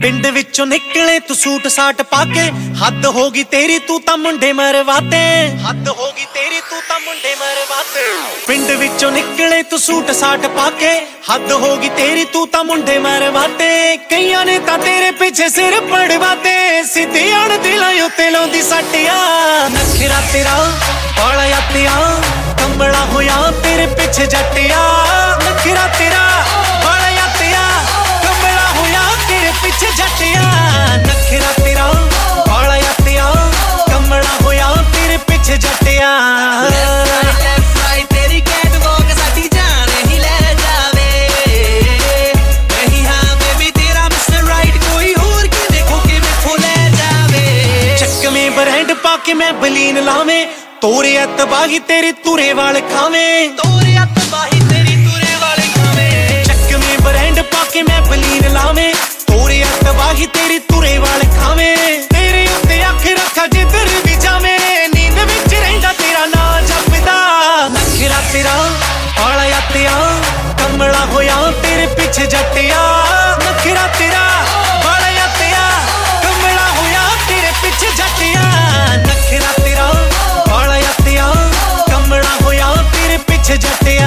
पिंड विचों निकले तू सूट साट पाके, हद होगी तेरी तू तां मुंडे मरवाते, हद होगी तेरी तू तां मुंडे मरवाते। पिंड विचों निकले तू सूट साट पाके, हद होगी तेरी तू तां मुंडे मरवाते। कईयां ने तां तेरे पीछे सिर पड़वाते, सीधी अण दिलां उत्ते लाउंदी सट्टिया। नखरा तेरा बाला यातिया, कमला होया तेरे पीछे जट्टिया। नखरा तेरा बाला यातिया, कमला होया तेरे पीछे जट्टिया। नखरा तेरा बाला यातिया, कमला होया तेरे पीछे जट्टिया। पाके मैं बलीन लावे, तोरे अतबाही तेरी तुरे वाल खावे, तोरे अतबाही तेरी तुरे वाल खावे। चक में ब्रांड पाके मैं बलीन लावे, तोरे अतबाही तेरी तुरे वाल खावे। तेरे उत्ते अख रखा जिधर भी जावे, नींद विच रहिंदा तेरा ना जपदा। नखरा तेरा बाला यातिया, कमला होया तेरे पीछे जट्टिया। नखरा तेरा बाला यातिया, कमला होया तेरे पीछे जट्टिया। नखरा तेरा बाला यातिया, कमला होया तेरे पीछे जट्टिया।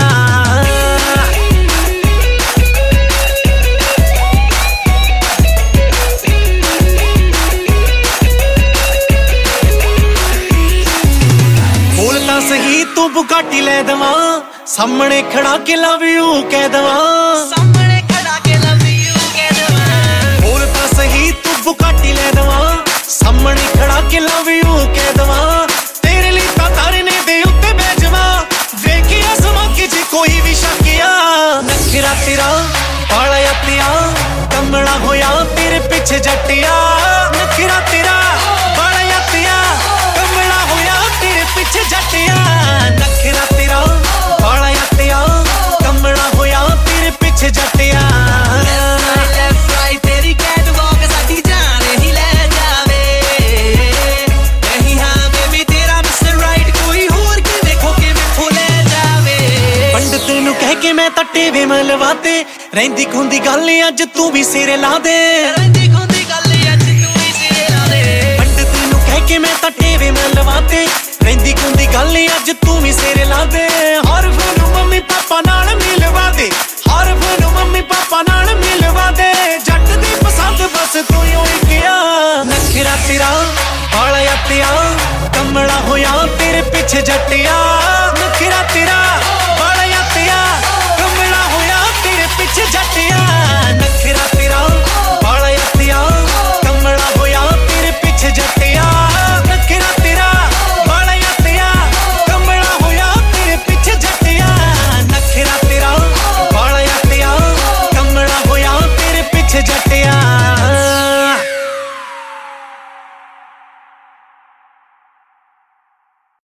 बोलता सही तू बुगाटी ले दवा, सामने खड़ा के लव यू कह दवा, सामने खड़ा के लव यू कह दवा। बोलता सही तू बुगाटी ले दवा, सामने खड़ा के लव यू कह दवा। तेरे लिए तारने दे उत्ते बैजवा, देखी आसमां की जी कोई भी शकिया। नखरा तेरा बाला यातिया, कमला होया तेरे पीछे जट्टिया। नखरा तेरा बाला यातिया, कमला होया तेरे पीछे जट्टिया। नखरा तेरा बाला यातिया, कमला होया तेरे पीछे जट्टिया। के मैं तट्टे वे मलवाते, रहिंदी खुंदी गल अज तू भी सिरे ला दे। रहिंदी खुंदी गल अज तू भी सिरे ला दे। पंडित नूं कह के मैं तट्टे वे मलवाते, रहिंदी खुंदी गल अज तू भी सिरे ला दे। हर नूं मम्मी पापा नाल मिलवा दे, हर नूं मम्मी पापा नाल मिलवा दे। जट दी पसंद बस तू ही किया। नखरा तेरा बाला यातिया, कमला होया तेरे पीछे जट्टिया।